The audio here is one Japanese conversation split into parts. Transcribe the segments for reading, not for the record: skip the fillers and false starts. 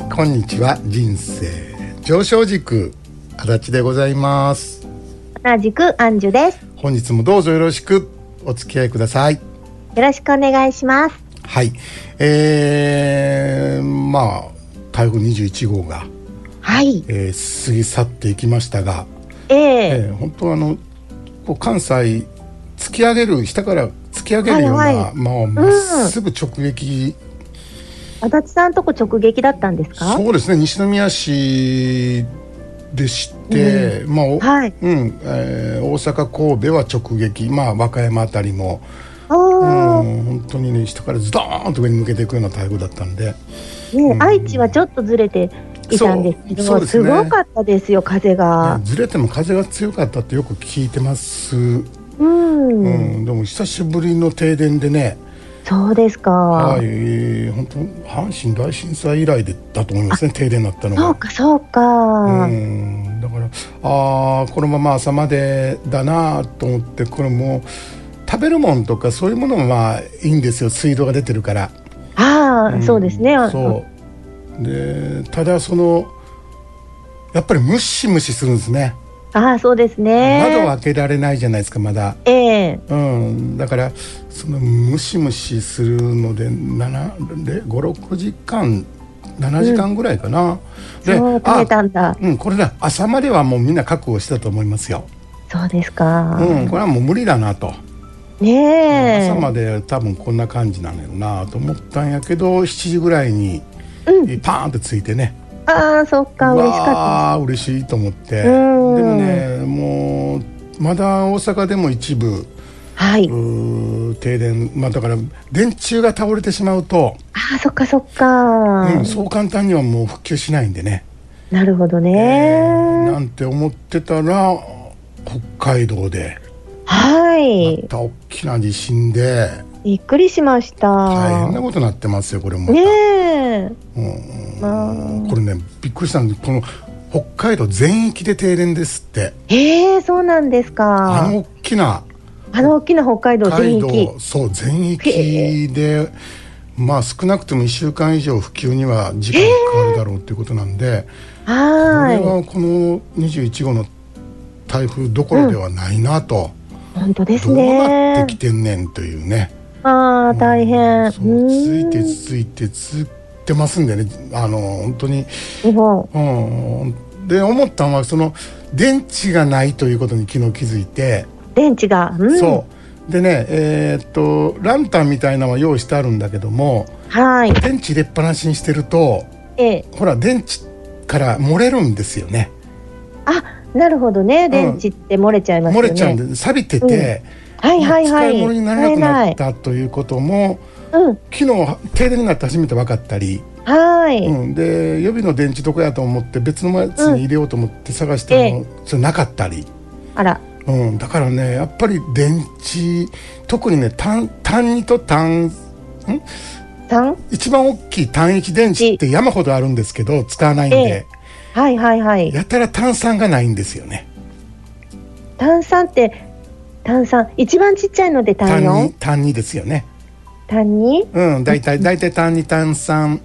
こんにちは。人生上昇軸足立でございます。 同じくアンジュです。 本日もどうぞよろしくお付き合いください。 よろしくお願いします。 はい、台風21号が、 はい、 過ぎ去っていきましたが、本当こう関西突き上げる下から突き上げるような、まっすぐ直撃、 足立さんとこ直撃だったんですか？ そうですね、西宮市でして、大阪神戸は直撃、和歌山あたりも本当にね、下からズドーンと上に向けていくような台風だったんで、 愛知はちょっとずれていたんですけど、そうですね、すごかったですよ、風が、 ずれても風が強かったってよく聞いてます。でも久しぶりの停電でね。 そうですか。 はい、本当阪神大震災以来だと思いますね、停電になったのが。 そうか、 だからこのまま朝までだなと思って、これも食べるもんとかそういうものもいいんですよ、水道が出てるから。 そうですね。 そうで、ただやっぱりムシムシするんですね。 そうですね。 窓を開けられないじゃないですか、まだ。だからそのムシムシするので5、6時間7時間ぐらいかな、でそう食べたんだ。 これだ、朝まではもうみんな覚悟してたと思いますよ。 そうですか。 これはもう無理だなと、朝まで多分こんな感じなのよなと思ったんやけど、7時ぐらいにパーンってついてね、 そっか、嬉しかった。 嬉しいと思って。でもね、もうまだ大阪でも一部、停電、だから電柱が倒れてしまうと、 そっかそっか、 そう簡単にはもう復旧しないんでね。 なるほどね、 なんて思ってたら北海道でまた大きな地震でびっくりしました。 大変なことになってますよ、これも。これね、びっくりしたんで、この北海道全域で停電ですって。 そうなんですか。 大きな北海道全域。 そう、全域で、少なくとも1週間以上普及には時間がかかるだろうということなんで、これはこの21号の台風どころではないなと、 本当ですね。 どうなってきてんねんというね。 大変。 続いてますんでね、本当に。で思ったのは、その電池がないということに昨日気づいて。 電池が、 そうでね、ランタンみたいなのは用意してあるんだけども、電池入れっぱなしにしてると、ほら電池から漏れるんですよね。 なるほどね、電池って漏れちゃいますよね。 漏れちゃうんで、錆びてて、使い物にならなくなったということも、昨日停電になって初めて分かったり、で予備の電池どこやと思って別のやつに入れようと思って探しても、それなかったり。だからね、やっぱり電池、特にね、単2と一番大きい単1電池って山ほどあるんですけど、使わないんで、やたら単3がないんですよね。 単3って一番ちっちゃいので単 4？ 単2ですよね。 単 2？ だいたい単2単3、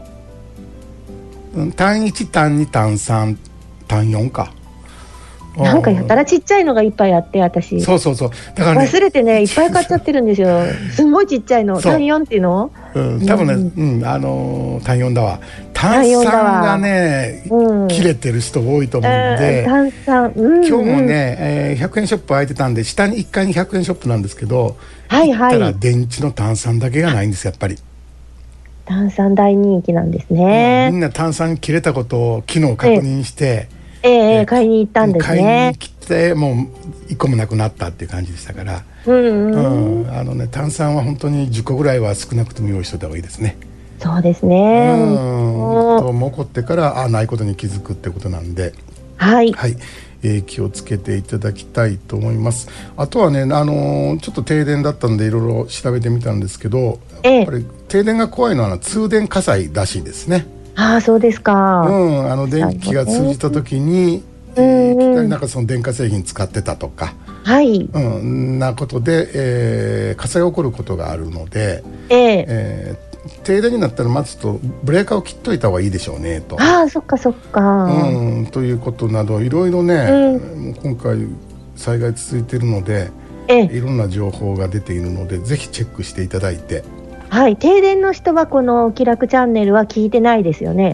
単1単2単3単4か。 なんかやたらちっちゃいのがいっぱいあって、私そうだからね、 忘れてね、いっぱい買っちゃってるんですよ。すごいちっちゃいの、単4っていうの、 多分ね、単4だわ。単3がね、切れてる人多いと思うんで、 単3、 今日もね、100円ショップ開いてたんで、下に1階に100円ショップなんですけど、行ったら電池の単3だけがないんですよ、やっぱり。 単3大人気なんですね。 みんな単3切れたことを昨日確認して、 買いに行ったんですね。 買いに来て、もう1個もなくなったっていう感じでしたから、炭酸は本当に10個ぐらいは少なくとも用意しておいた方がいいですね。 そうですね。 起こってからないことに気づくってことなんで、気をつけていただきたいと思います。あとはね、ちょっと停電だったんでいろいろ調べてみたんですけど、やっぱり停電が怖いのは通電火災らしいですね。 そうですか。 電気が通じた時に、いきなりなんかその電化製品使ってたとか、なことで、火災が起こることがあるので、 停電になったらまずとブレーカーを切っといた方がいいでしょうねと。 ああ、そっかそっか。 ということなどいろいろね、もう今回災害続いているので、いろんな情報が出ているのでぜひチェックしていただいて。 はい、停電の人はこの気楽チャンネルは聞いてないですよね。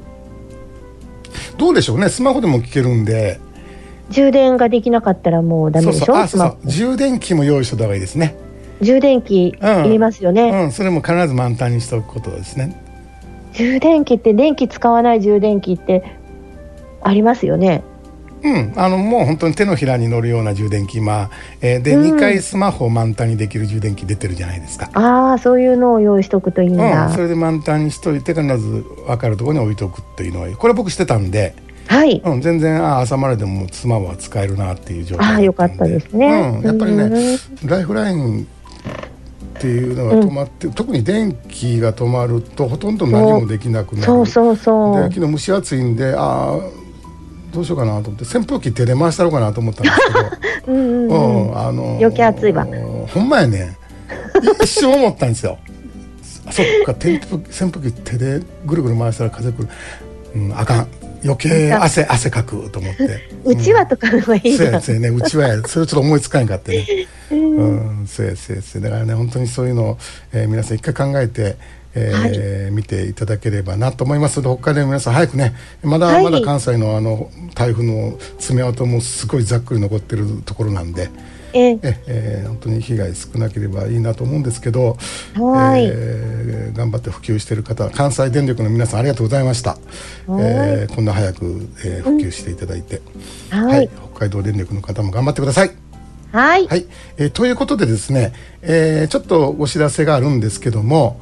どうでしょうね、スマホでも聞けるんで。 充電ができなかったらもうダメでしょ。 そう充電器も用意しておいた方がいいですね。 充電器いりますよね。それも必ず満タンにしておくことですね。 充電器って電気使わない充電器ってありますよね。 もう本当に手のひらに乗るような充電器、で2回スマホを満タンにできる充電器出てるじゃないですか。 ああ、そういうのを用意しとくといいんだ。 それで満タンにしといて必ず分かるところに置いとくっていうのは、これ僕してたんで、 はい、 全然朝まででもスマホは使えるなっていう状態だったんで。 よかったですね。 やっぱりね、ライフラインっていうのが止まって、特に電気が止まるとほとんど何もできなくなる。で昨日蒸し暑いんでどうしようかなと思って扇風機手で回したろうかなと思ったんですけど余計暑いわ。 ほんまやね一瞬思ったんですよ。そっか、扇風機手でぐるぐる回したら風くる、あかん、余計汗かくと思ってうちわとかの方がいいじゃん。 そうやね、うちわやそれちょっと思いつかんかってねそうやだからね、本当にそういうのを、皆さん一回考えて見ていただければなと思いますので、北海道の皆さん早くね、まだ関西の台風の爪痕もすごいざっくり残ってるところなんで、本当に被害少なければいいなと思うんですけど、頑張って普及している方、関西電力の皆さんありがとうございました。こんな早く、普及していただいて、北海道電力の方も頑張ってください。ということでですね、ちょっとお知らせがあるんですけども、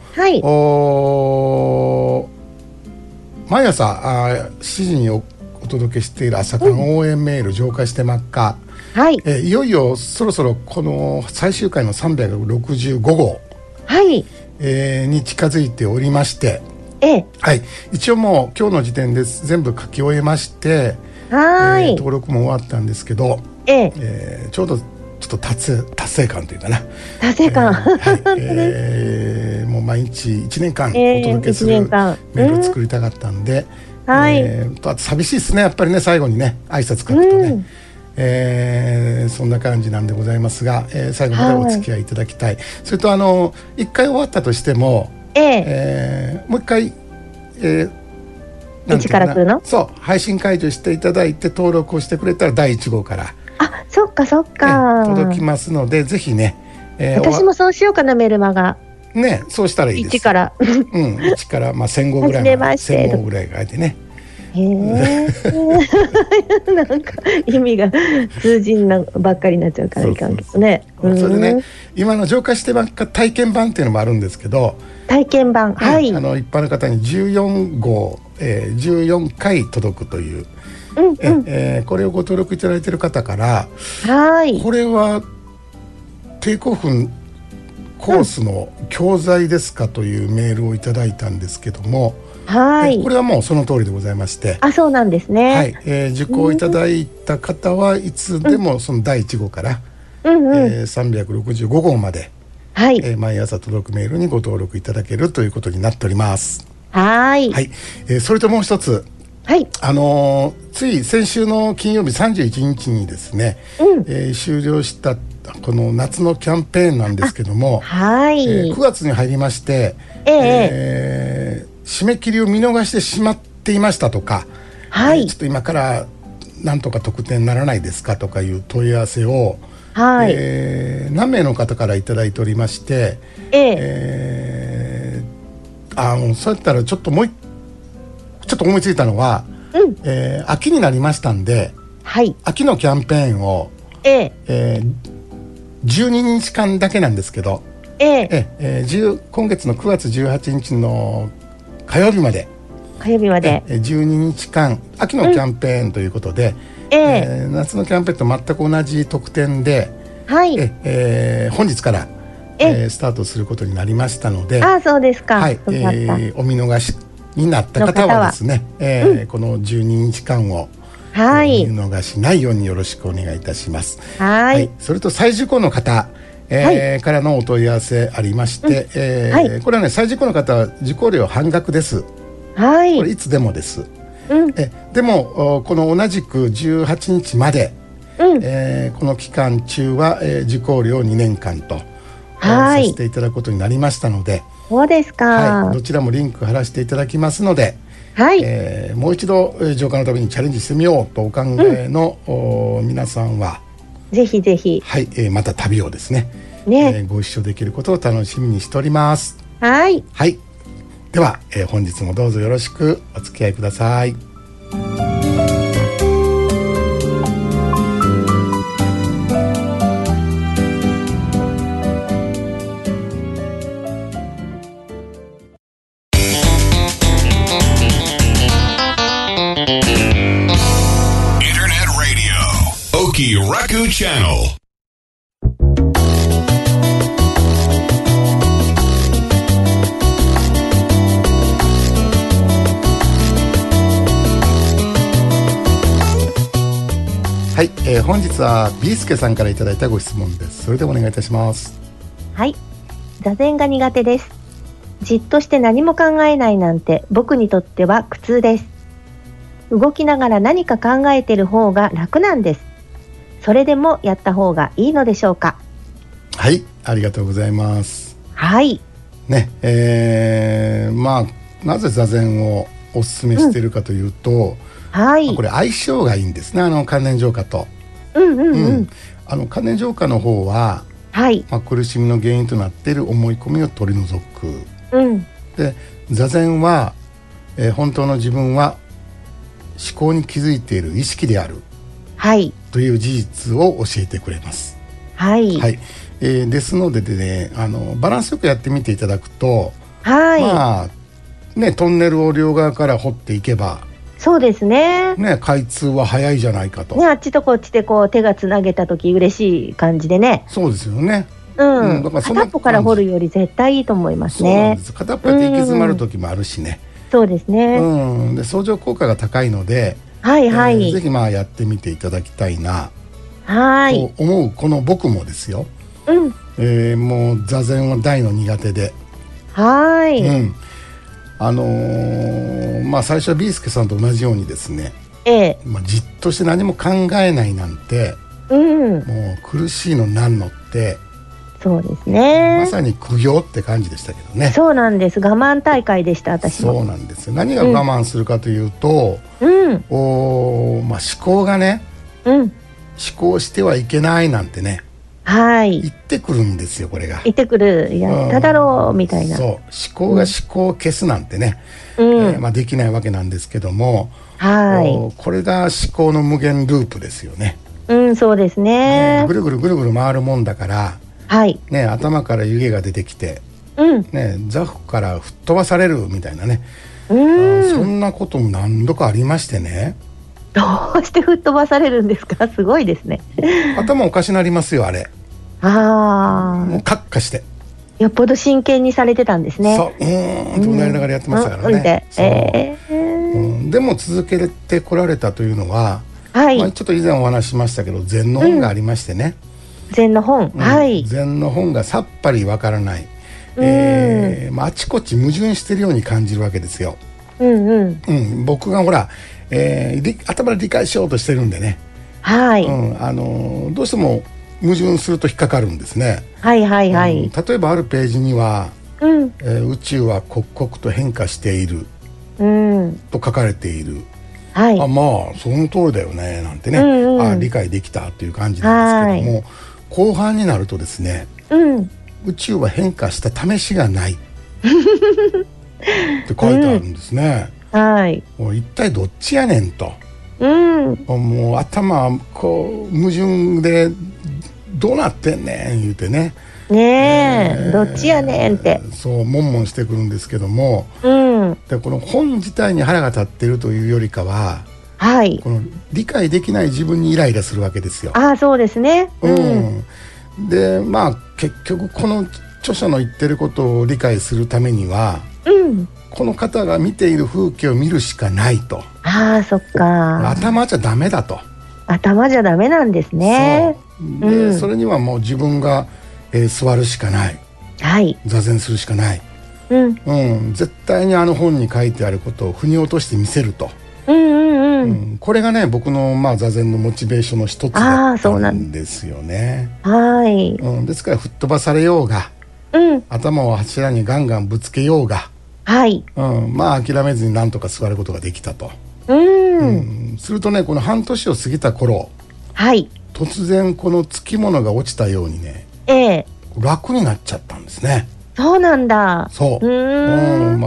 毎朝7時にお届けしている朝刊応援メール浄化してまっか、いよいよそろそろこの最終回の365号、に近づいておりまして、一応もう今日の時点で全部書き終えまして、登録も終わったんですけど、ちょうどちょっと達成感というかな、もう毎日1年間お届けするメールを作りたかったんで、あと寂しいですね、やっぱりね、最後にね挨拶書くとね、そんな感じなんでございますが、最後までお付き合いいただきたい。それと1回終わったとしても、もう一回、 一から来るの？ そう配信解除していただいて登録をしてくれたら第1号からそっか届きますので、ぜひね、 私もそうしようかな、メルマガね、そうしたらいいです。1 から 1から1000号ぐらい1000号ぐらい書いてね。 なんか意味が通じんなばっかりになっちゃうからいかんけどね。 それでね、今の浄化してばっか体験版っていうのもあるんですけど、 体験版、 一般の方に14号、14回届くという、これをご登録いただいている方から、これはテイクオフコースの教材ですかというメールをいただいたんですけども、これはもうその通りでございまして、 そうなんですね。 受講いただいた方はいつでもその第1号から、365号まで、毎朝届くメールにご登録いただけるということになっております。それともう一つ、つい先週の金曜日31日にですね、終了したこの夏のキャンペーンなんですけども、9月に入りまして、締め切りを見逃してしまっていましたとか、ちょっと今からなんとか特典にならないですかとかいう問い合わせを、何名の方からいただいておりまして、そうやったらちょっと思いついたのは、秋になりましたんで、秋のキャンペーンを、12日間だけなんですけど、今月の9月18日の火曜日まで12日間秋のキャンペーンということで、夏のキャンペーンと全く同じ特典で、本日から、スタートすることになりましたので、 そうですか。 お見逃しになった方はですね、この12日間を見逃しないようによろしくお願いいたします。それと再受講の方、 からのお問い合わせありまして、これはね催事校の方は受講料半額です。これいつでもです。でもこの同じく18日まで、この期間中は、受講料2年間とさせていただくことになりましたので、 そうですか、 どちらもリンク貼らせていただきますので、もう一度浄化のためにチャレンジしてみようとお考えの、皆さんはぜひぜひ、 また旅をですね、ご一緒できることを楽しみにしております。では、本日もどうぞよろしくお付き合いください。 Raku Channel。 本日はビースケさんからいただいたご質問です。それでお願いいたします。 座禅が苦手です。じっとして何も考えないなんて僕にとっては苦痛です。動きながら何か考えてる方が楽なんです。それでもやった方がいいのでしょうか。 ありがとうございます。なぜ座禅をおすすめしているかというと、これ相性がいいんですね、関連浄化と。関連浄化の方は、苦しみの原因となっている思い込みを取り除く、で座禅は、本当の自分は思考に気づいている意識である、という事実を教えてくれます。ですのでね、バランスよくやってみていただくと、トンネルを両側から掘っていけば、 そうですね。 開通は早いじゃないかと。 あっちとこっちでこう手がつなげた時嬉しい感じでね。 そうですよね。 だから片っぽから掘るより絶対いいと思いますね。そうなんです。 片っぽで行き詰まる時もあるしね。 そうですね。 で相乗効果が高いので、ぜひやってみていただきたいなと思うこの僕もですよ。もう座禅は大の苦手で、最初はビースケさんと同じようにですね、じっとして何も考えないなんて、もう苦しいのなんのって、 そうですね、 まさに苦行って感じでしたけどね。 そうなんです。我慢大会でした、私も。 そうなんですよ。何が我慢するかというと、思考がね、思考してはいけないなんてね、言ってくるんですよ。これが言ってくる、やっただろうみたいな。 思考が思考を消すなんてね、できないわけなんですけども、これが思考の無限ループですよね。 そうですね。 ぐるぐるぐるぐる回るもんだから、頭から湯気が出てきて、座布から吹っ飛ばされるみたいなね、そんなことも何度かありましてね。 どうして吹っ飛ばされるんですか？すごいですね。 頭おかしなりますよ、あれ。もうカッカして、 よっぽど真剣にされてたんですね。 となりながらやってましたからね。でも続けてこられたというのは、ちょっと以前お話ししましたけど、禅の本がありましてね。 禅の本、 禅の本がさっぱりわからない、あちこち矛盾してるように感じるわけですよ。僕がほら、頭で理解しようとしてるんでね、どうしても矛盾すると引っかかるんですね。例えばあるページには、宇宙は刻々と変化している、と書かれている。その通りだよねなんてね、理解できたという感じなんですけども、後半になるとですね、宇宙は変化した試しがないって書いてあるんですね。もう一体どっちやねんと、もう頭こう矛盾でどうなってんねん言うてね、 どっちやねんってそう悶々してくるんですけども、でこの本自体に腹が立っているというよりかは、この理解できない自分にイライラするわけですよ。 そうですね。 で結局この著者の言ってることを理解するためには、この方が見ている風景を見るしかないと。 そっか。 頭じゃダメだと。 頭じゃダメなんですね。 でそれにはもう自分が座るしかない、 はい、 座禅するしかない、絶対にあの本に書いてあることを腑に落としてみせると、これがね僕の座禅のモチベーションの一つだったんですよね。 はい、 ですから吹っ飛ばされようが、頭を柱にガンガンぶつけようが、 はい、 諦めずになんとか座ることができたと。するとねこの半年を過ぎた頃、はい、突然このつきものが落ちたようにね、楽になっちゃったんですね。 そうなんだ。 そう、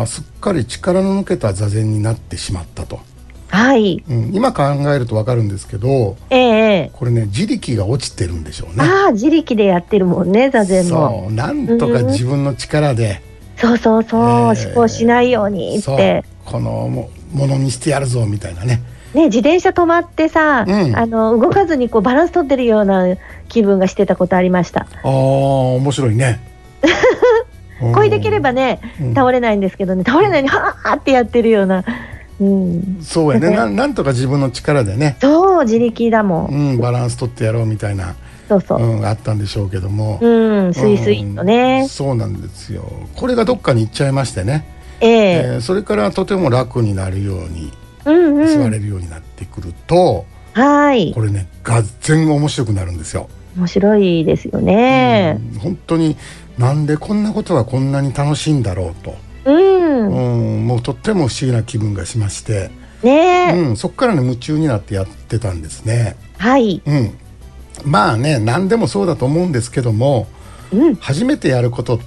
すっかり力の抜けた座禅になってしまったと。はい、今考えると分かるんですけど、これね自力が落ちてるんでしょうね。 自力でやってるもんね座禅も。 そうなんとか自分の力で、 そう思考しないようにってこのものにしてやるぞみたいなね。 自転車止まってさ、動かずにバランス取ってるような気分がしてたことありました。 面白いね。 声できればね、倒れないんですけどね、倒れないようにはーってやってるような、 そうやねなんとか自分の力でね、 そう自力だもん、 バランス取ってやろうみたいな、あったんでしょうけども、 スイスイとね、 そうなんですよ。これがどっかに行っちゃいましてね、それからとても楽になるように、座れるようになってくると、これねがぜん面白くなるんですよ。 面白いですよね。 本当になんでこんなことがこんなに楽しいんだろうと、もうとっても不思議な気分がしまして、そこからね夢中になってやってたんですね。はい、何でもそうだと思うんですけども、初めてやることって、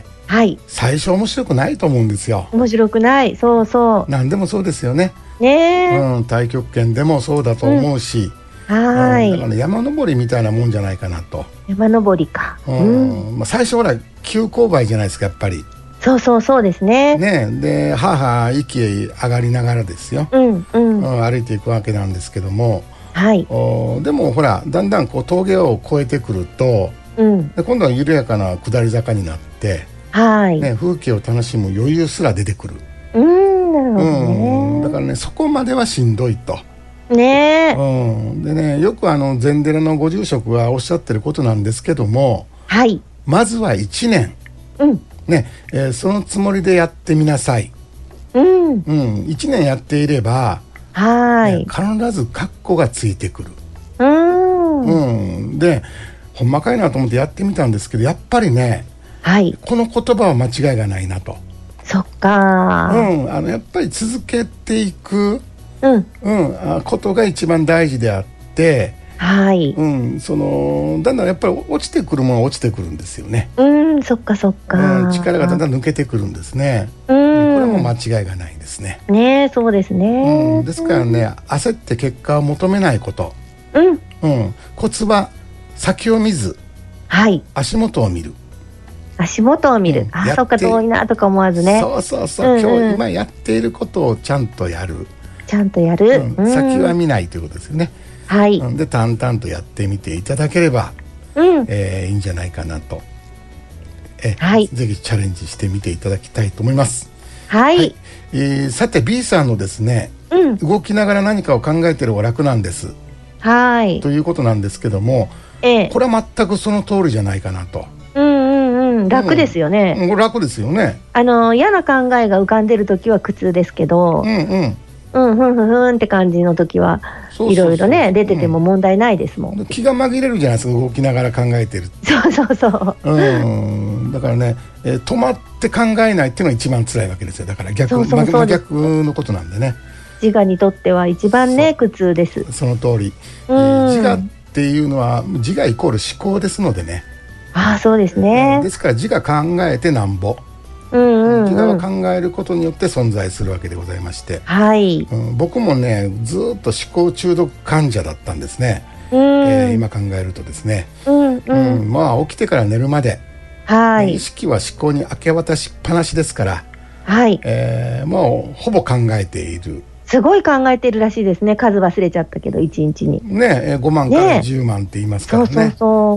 最初面白くないと思うんですよ。 面白くない。 何でもそうですよね。太極拳でもそうだと思うし、だからね山登りみたいなもんじゃないかなと。 山登りか。 最初ほら急勾配じゃないですかやっぱり。 そうですね。 で息上がりながらですよ、歩いていくわけなんですけども、でもほらだんだん峠を越えてくると、で今度は緩やかな下り坂になって、風景を楽しむ余裕すら出てくる。なるほどね。だからねそこまではしんどいと。でねよく禅寺のご住職はおっしゃってることなんですけども、まずは1年、そのつもりでやってみなさい。1年やっていれば、必ずカッコがついてくる。でほんまかいなと思ってやってみたんですけど、やっぱりね、この言葉は間違いがないなと。 そっか。 やっぱり続けていくことが一番大事であって、だんだんやっぱり落ちてくるものは落ちてくるんですよね。 そっか。 力がだんだん抜けてくるんですね。これも間違いがないですね。 そうですね。 ですからね焦って結果を求めないこと。コツは先を見ず、足元を見る。 足元を見る。そっか遠いなとか思わずね。 今日今やっていることをちゃんとやる。先は見ないということですよね。で淡々とやってみていただければ、いいんじゃないかなと、ぜひチャレンジしてみていただきたいと思います。さて B さんのですね、動きながら何かを考えている方が楽なんです、ということなんですけども、これは全くその通りじゃないかなと。 楽ですよね。 楽ですよね。 嫌な考えが浮かんでる時は苦痛ですけど、ふんって感じの時はいろいろね出てても問題ないですもん。 気が紛れるじゃないですか動きながら考えてる。だからね、止まって考えないっていうのが一番辛いわけですよ。だから逆のことなんでね。 自我にとっては一番ね苦痛です。 その通り。自我っていうのは自我イコール思考ですのでね。 そうですね。 ですから自我考えてなんぼ。自我は考えることによって存在するわけでございまして、僕もねずっと思考中毒患者だったんですね。今考えるとですね、起きてから寝るまで、意識は思考に明け渡しっぱなしですから、もうほぼ考えている。 すごい考えてるらしいですね。数忘れちゃったけど1日に 5万から10万って言いますからね。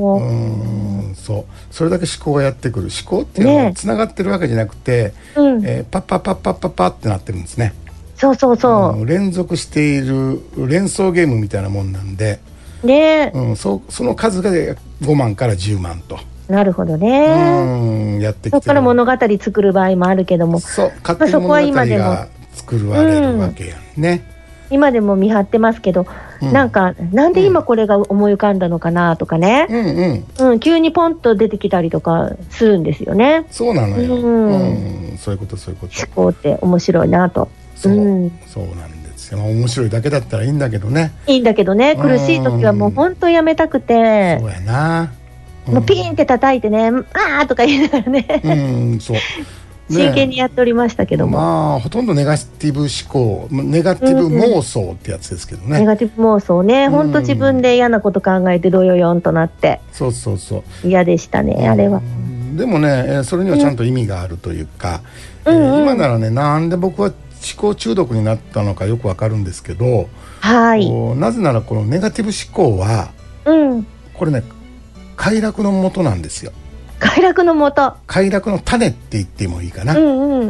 それだけ思考がやってくる。思考っていうのはつながってるわけじゃなくて、パッパッパッパッパッパッってなってるんですね。連続している連想ゲームみたいなもんなんで、その数が5万から10万と。 なるほどね。 やってきてる。 そこから物語作る場合もあるけども、 そう、勝手に物語が作られるわけやね。 今でも見張ってますけど、なんで今これが思い浮かんだのかなとかね、急にポンと出てきたりとかするんですよね。 そうなのよ。そういうこと。思考って面白いなと。 そうなんですよ。面白いだけだったらいいんだけどね。 苦しい時はもう本当やめたくて。 そうやな。 もうピーンって叩いてね、あーとか言いながらね。 そう。 真剣にやっておりましたけども、 ほとんどネガティブ思考、ネガティブ妄想ってやつですけどね。 ネガティブ妄想ね、本当自分で嫌なこと考えてどよよんとなって、 そう嫌でしたね、あれは。 でもね、それにはちゃんと意味があるというか、今ならね、なんで僕は思考中毒になったのかよくわかるんですけど、なぜならこのネガティブ思考は、これね、快楽のもとなんですよ。快楽の種って言ってもいいかな。だ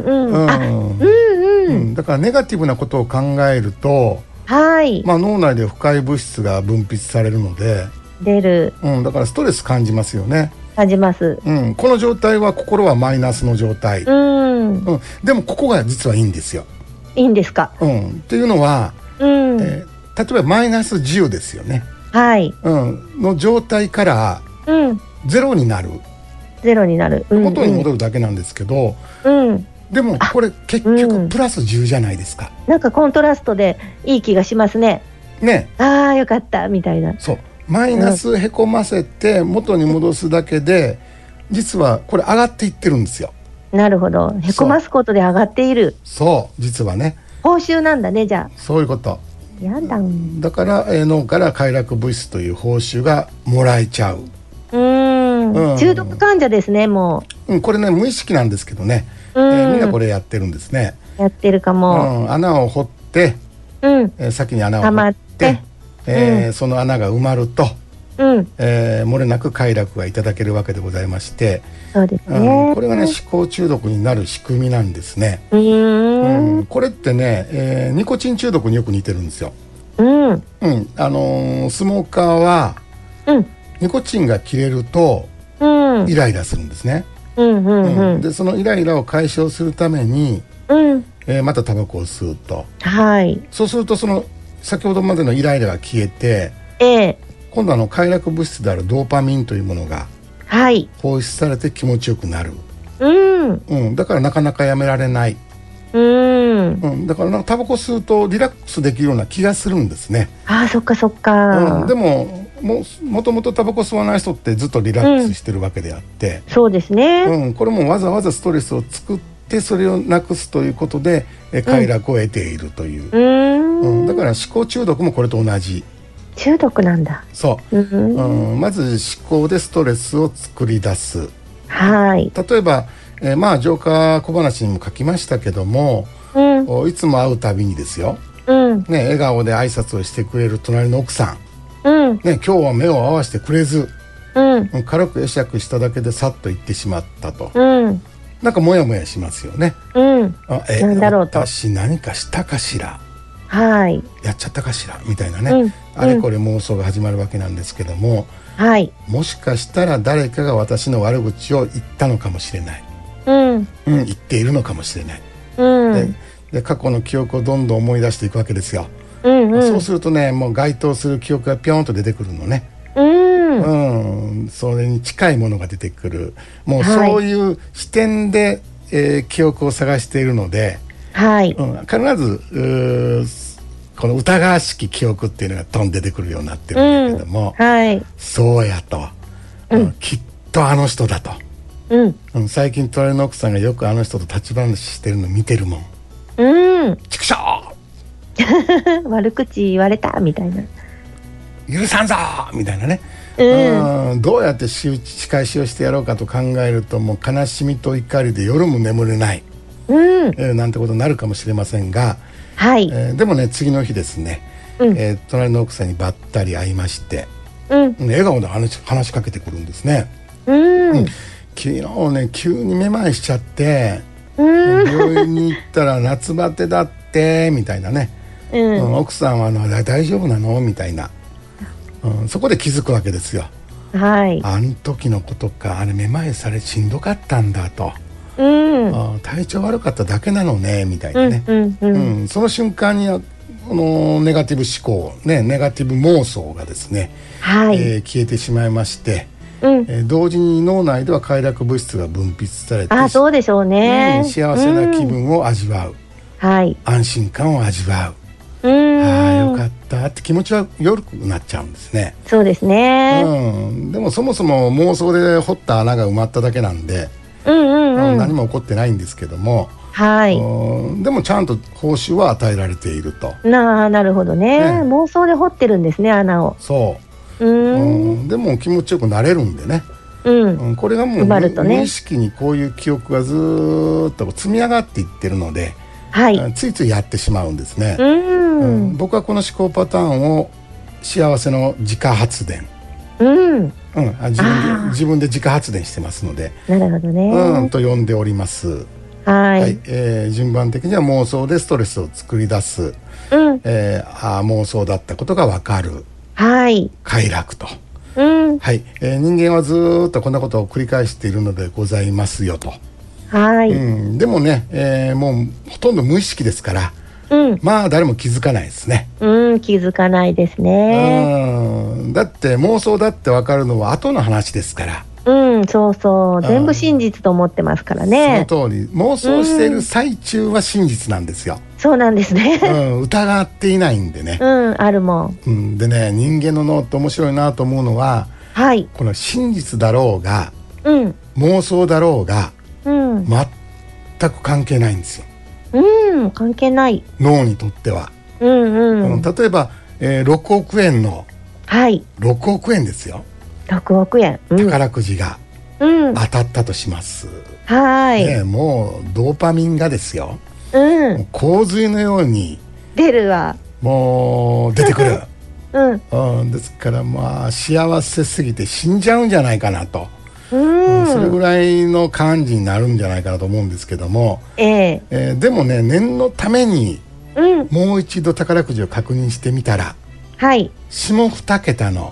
からネガティブなことを考えると、脳内で不快物質が分泌されるので出る、 だからストレス感じますよね。 感じます、 この状態は心はマイナスの状態、でもここが実はいいんですよ。 いいんですか。 っていうのは、例えばマイナス10ですよね。の状態から、ゼロになる、元に戻るだけなんですけど、でもこれ結局プラス10じゃないですか。 なんかコントラストでいい気がしますね。ああよかったみたいな。 そうマイナスへこませて元に戻すだけで、実はこれ上がっていってるんですよ。 なるほど、へこますことで上がっている。 そう実はね報酬なんだね。じゃあそういうこと。 だから脳から快楽物質という報酬がもらえちゃう。 中毒患者ですね。もうこれね無意識なんですけどね、みんなこれやってるんですね。 やってるかも。 穴を掘って、先に穴を掘って、その穴が埋まると、漏れなく快楽がいただけるわけでございまして、 そうですね、 これがね思考中毒になる仕組みなんですね。これってね、ニコチン中毒によく似てるんですよ。スモーカーは、ニコチンが切れると、イライラするんですね。でそのイライラを解消するために、またタバコを吸うと、そうするとその先ほどまでのイライラが消えて、今度快楽物質であるドーパミンというものが放出されて気持ちよくなる。だからなかなかやめられない。だからタバコ吸うとリラックスできるような気がするんですね。 そっかそっか。 でももともとタバコ吸わない人ってずっとリラックスしてるわけであって、 そうですね、 これもわざわざストレスを作ってそれをなくすということで快楽を得ているという、だから思考中毒もこれと同じ中毒なんだ。 そう、まず思考でストレスを作り出す。例えば、浄化小話にも書きましたけども、いつも会うたびにですよ、笑顔で挨拶をしてくれる隣の奥さん、今日は目を合わせてくれず、軽く会釈しただけでさっと言ってしまったと、なんかモヤモヤしますよね。 なんだろうと、 私何かしたかしら、やっちゃったかしらみたいなね、あれこれ妄想が始まるわけなんですけども、もしかしたら誰かが私の悪口を言ったのかもしれない、言っているのかもしれない、で過去の記憶をどんどん思い出していくわけですよ。そうするとね、もう該当する記憶がピョンと出てくるのね。それに近いものが出てくる。もうそういう視点で、記憶を探しているので、必ずこの疑わしき記憶っていうのがドン出てくるようになってるんだけども、そうやと、きっとあの人だと、最近隣の奥さんがよくあの人と立ち話してるの見てるもん。ちくしょう悪口言われたみたいな、 許さんぞみたいなね、どうやって仕返しをしてやろうかと考えると、もう悲しみと怒りで夜も眠れない、なんてことになるかもしれませんが、でもね次の日ですね、隣の奥さんにばったり会いまして、笑顔で話しかけてくるんですね。昨日ね急にめまいしちゃって、病院に行ったら夏バテだってみたいなね、奥さんは大丈夫なのみたいな、そこで気づくわけですよ。 はい、 あの時のことか、あれめまいされしんどかったんだと、体調悪かっただけなのねみたいなね、その瞬間にネガティブ思考、ね、ネガティブ妄想がですね、 はい、 消えてしまいまして、同時に脳内では快楽物質が分泌されて、 そうでしょうね、 幸せな気分を味わう、 はい、 安心感を味わう、よかったって気持ちはよくなっちゃうんですね。 そうですね、 でもそもそも妄想で掘った穴が埋まっただけなんで、何も起こってないんですけども、 はい、 でもちゃんと報酬は与えられていると。 なるほど ね、妄想で掘ってるんですね、穴を。 そう、でも気持ちよくなれるんでね、これがもう無意識にこういう記憶がずっと積み上がっていってるので、はい、ついついやってしまうんですね。僕はこの思考パターンを幸せの自家発電、自分で自家発電してますので、 なるほどね、 と呼んでおります。 はい、 はい、順番的には妄想でストレスを作り出す、妄想だったことが分かる、 はい、 快楽と、はい、人間はずっとこんなことを繰り返しているのでございますよと。 はい、 でもね、もうほとんど無意識ですから、まあ誰も気づかないですね。 気づかないですね。 だって妄想だって分かるのは後の話ですから。 そうそう、全部真実と思ってますからね。 その通り、妄想している最中は真実なんですよ。 そうなんですね。 疑っていないんでね。 あるもん。でね、人間の脳って面白いなと思うのは、はい、この真実だろうが、妄想だろうが、全く関係ないんですよ。 関係ない。 脳にとっては。例えば、6億円の、6億円ですよ。 6億円、 宝くじが当たったとします。もうドーパミンがですよ、洪水のように出るわ。 もう出てくる。ですからまあ幸せすぎて死んじゃうんじゃないかなと、それぐらいの感じになるんじゃないかなと思うんですけども、でもね、念のためにもう一度宝くじを確認してみたら、下2桁の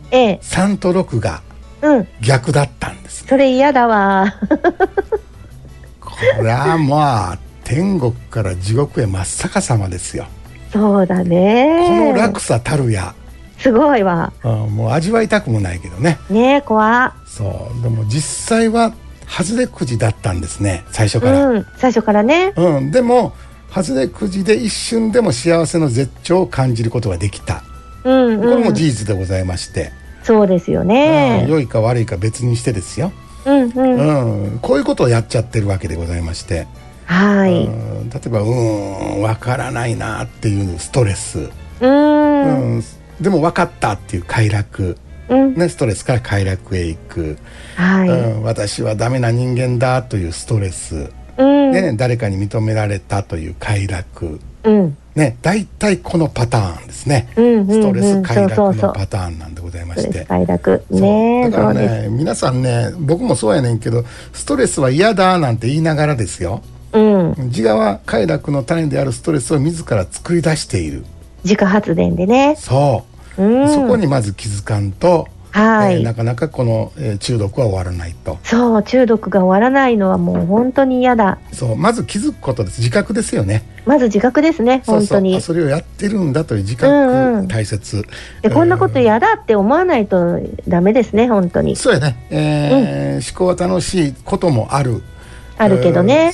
3と6が逆だったんです、 それ嫌だわ。 これはまあ天国から地獄へ真っ逆さまですよ。 そうだね。 この落差たるやすごいわ。 もう味わいたくもないけどね。 怖。 そうでも実際は外れくじだったんですね、最初から。 最初からね。 でも外れくじで一瞬でも幸せの絶頂を感じることができた。これも事実でございまして。そうですよね。良いか悪いか別にしてですよ。こういうことをやっちゃってるわけでございまして、例えば分からないなっていうストレス、でも分かったっていう快楽、ストレスから快楽へ行く、私はダメな人間だというストレス、誰かに認められたという快楽、大体このパターンですね。ストレス快楽のパターンなんでございまして、 快楽だからね、皆さんね、僕もそうやねんけど、ストレスは嫌だなんて言いながらですよ、自我は快楽の種であるストレスを自ら作り出している。 自家発電でね。 そこにまず気づかんと、なかなかこの、中毒は終わらないと。 そう、中毒が終わらないのはもう本当に嫌だ。 そうまず気づくことです。自覚ですよね。 まず自覚ですね。本当にそれをやってるんだという自覚、大切で、こんなこと嫌だって思わないとダメですね、本当に。 そうやね、思考は楽しいこともあるけどね。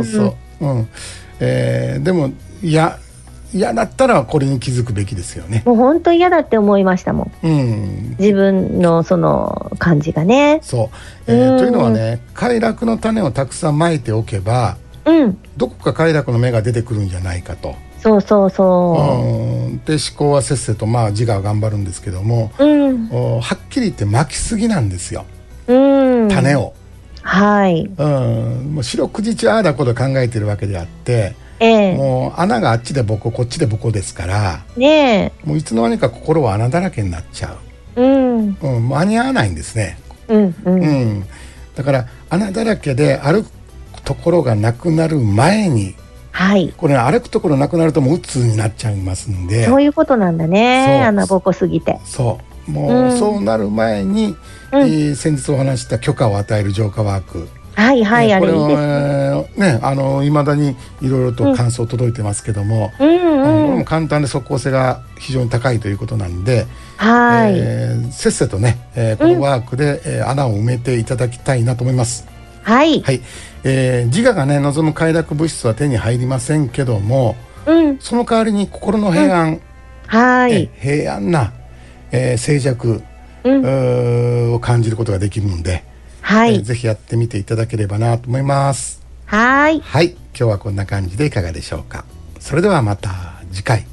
でも嫌だったらこれに気づくべきですよね。 もう本当嫌だって思いましたもん、自分のその感じがね。 そう、というのはね、快楽の種をたくさんまいておけば、どこか快楽の芽が出てくるんじゃないかと。で思考はせっせと自我は頑張るんですけども、はっきり言ってまきすぎなんですよ、種を。もう四六時中ああだこと考えてるわけであって、もう穴があっちでボコこっちでボコですから、もういつの間にか心は穴だらけになっちゃう、間に合わないんですね。だから穴だらけで歩くところがなくなる前に、これ歩くところなくなるともう鬱になっちゃいますんで。 そういうことなんだね。穴ぼこすぎて。 もうそうなる前に、先日お話した許可を与える浄化ワーク、 はいはい、 これはね、未だにいろいろと感想届いてますけども、これも簡単で即効性が非常に高いということなんで、せっせとね、このワークで、穴を埋めていただきたいなと思います。 はい、 はい。自我がね望む快楽物質は手に入りませんけども、その代わりに心の平安、平安な、静寂、を感じることができるので、ぜひやってみていただければなと思います。 はい、 今日はこんな感じでいかがでしょうか。それではまた次回。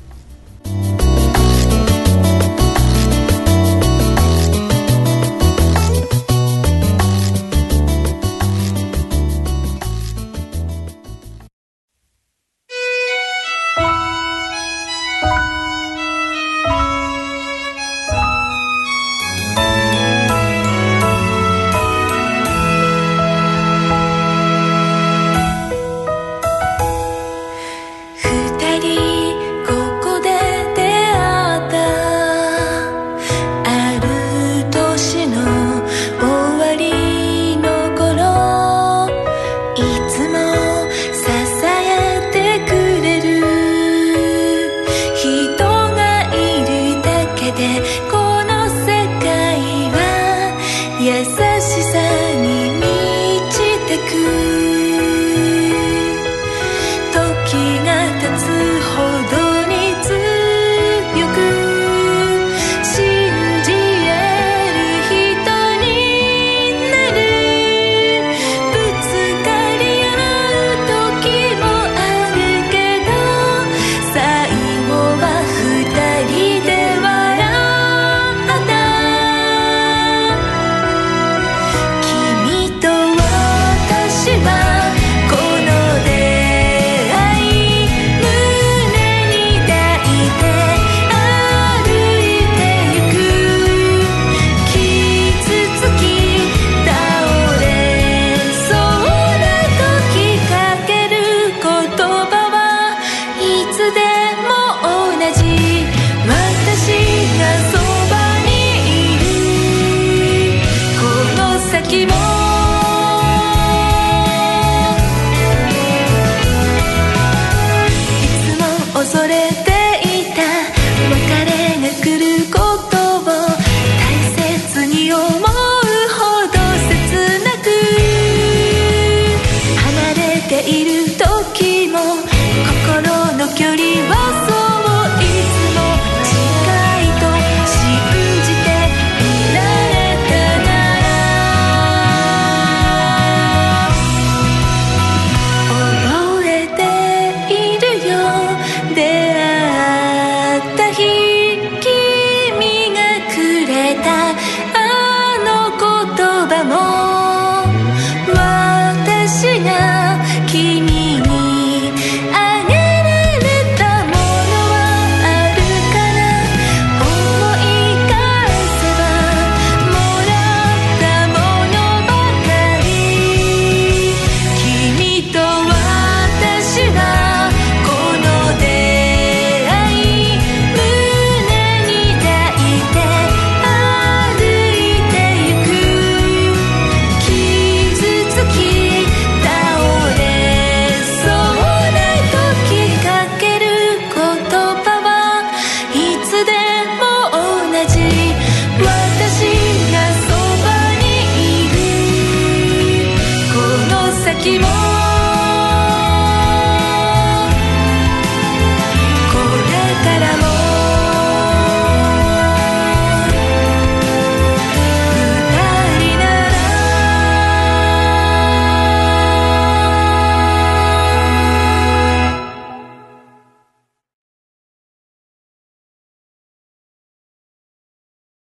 先も